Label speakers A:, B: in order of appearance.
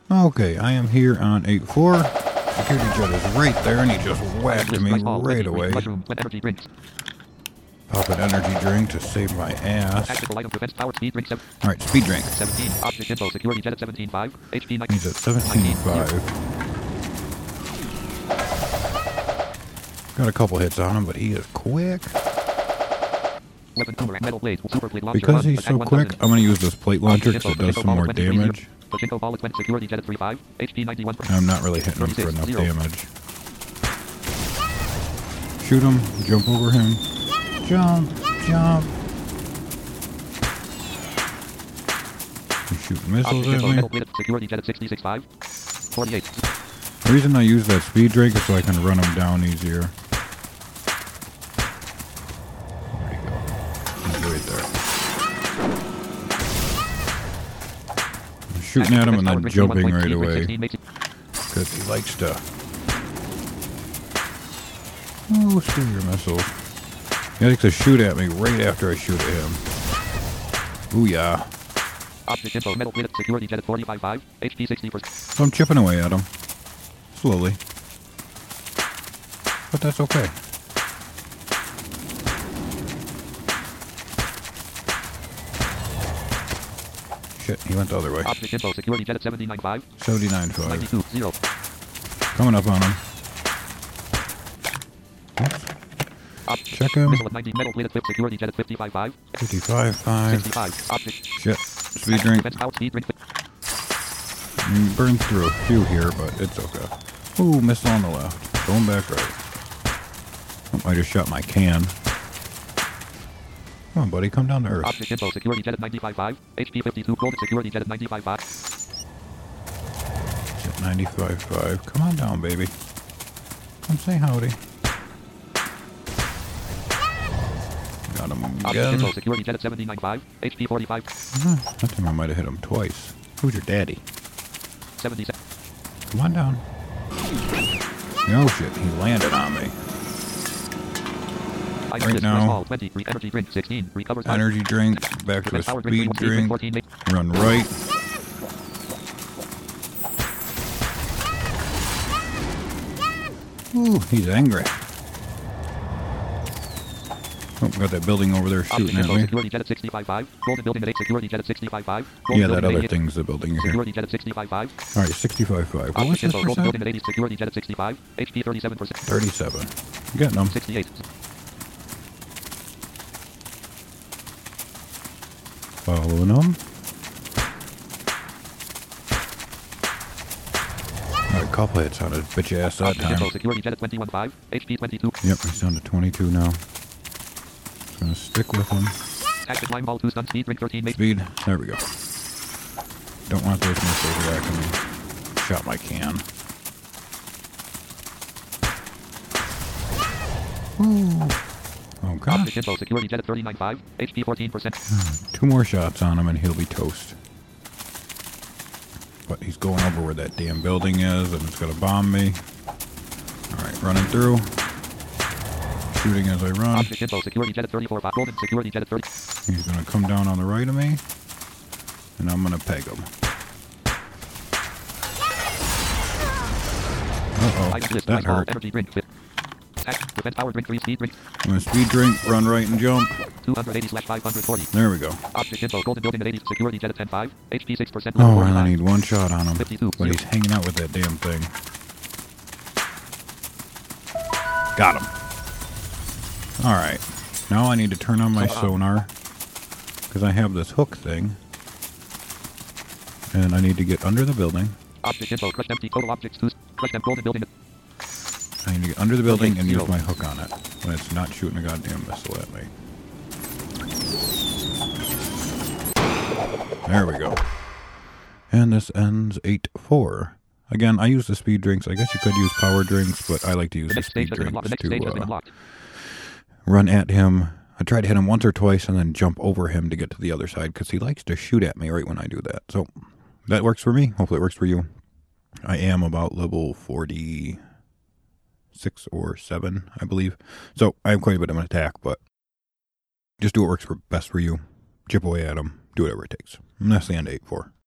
A: Okay, I am here on 8-4. Security jet is right there, and he just whacked me right away. Pop an energy drink to save my ass. Alright, speed drink.
B: 17. Object info. Security jet at 17.5. HP 9.
A: He's at 17.5. Got a couple hits on him, but he is quick. Because he's so quick, I'm going to use this plate launcher because it does some more damage. I'm not really hitting him for enough damage. Shoot him, jump over him. Jump, jump. He's shooting missiles at me. The reason I use that speed drink is so I can run him down easier. There you go. He's right there. I'm shooting at him and then jumping right away. Because he likes to... Oh, screw your missiles. He likes to shoot at me right after I shoot at him. Ooh, yeah. So I'm chipping away at him. Slowly. But that's okay. Shit, he went the other way. 79.5. Coming up on him. Oops. Check him. 55.5. Shit. Speed drink. Burned through a few here, but it's okay. Ooh, missile on the left. Going back right. Oh, I just shot my can. Come on, buddy. Come down to Earth.
B: Object info. Security jet at 95.5. HP 52. Golden security jet at 95.5.
A: Jet 95.5. Come on down, baby. Come say howdy. Got him again.
B: Security jet at 79.5. HP 45.
A: That time I might have hit him twice. Who's your daddy?
B: 77.
A: Come on down. Oh shit, he landed on me. Right now,
B: energy drink, 16,
A: energy drink, back to a speed drink, run right. Ooh, he's angry. Oh, got that building over there shooting at me.
B: Security jet at 65.5. Golden building at 8. Security jet at 65.5.
A: Yeah, that other thing's the building here.
B: Security jet at 65.5.
A: Alright, 65.5. What was this percent?
B: Golden building at 80. Security jet at 65. HP 37%.
A: 37. Getting them.
B: 68.
A: Following them. Got a couple hits on his bitch ass that time.
B: Security jet at 21.5. HP 22.
A: Yep, he's down to 22 now. Gonna stick with him.
B: Active line ball 2 stun speed drink 13.
A: Speed. There we go. Don't want those missiles whacking me. Shot my can. Ooh. Oh god.
B: Security jet at 39.5. HP 14%.
A: 2 more shots on him and he'll be toast. But he's going over where that damn building is and it's gonna bomb me. Alright, running through. Shooting as I run.
B: Security jet at 34. Golden security jet at 30.
A: He's gonna come down on the right of me. And I'm gonna peg him. Uh-oh, that hurt.
B: Defense power drink 3 speed drink.
A: I'm gonna speed drink, run right and jump.
B: 280/540.
A: There we go.
B: Object info. Golden building at 80. Security jet at 10.5. HP 6%.
A: Oh, and I need 1 shot on him.
B: 52.
A: But he's hanging out with that damn thing. Got him. Alright. Now I need to turn on my sonar. Because I have this hook thing. And I need to get under the building.
B: Object info. Crushed empty. Total objects 2. Crushed empty. Golden building.
A: I need to get under the building and use my hook on it. When it's not shooting a goddamn missile at me. There we go. And this ends 8-4. Again, I use the speed drinks. I guess you could use power drinks, but I like to use the speed drinks to run at him. I try to hit him once or twice and then jump over him to get to the other side because he likes to shoot at me right when I do that. So that works for me. Hopefully it works for you. I am about level 46 or 7, I believe. So I have quite a bit of an attack, but just do what works best for you. Chip away at him. Do whatever it takes. And that's the end of 8-4.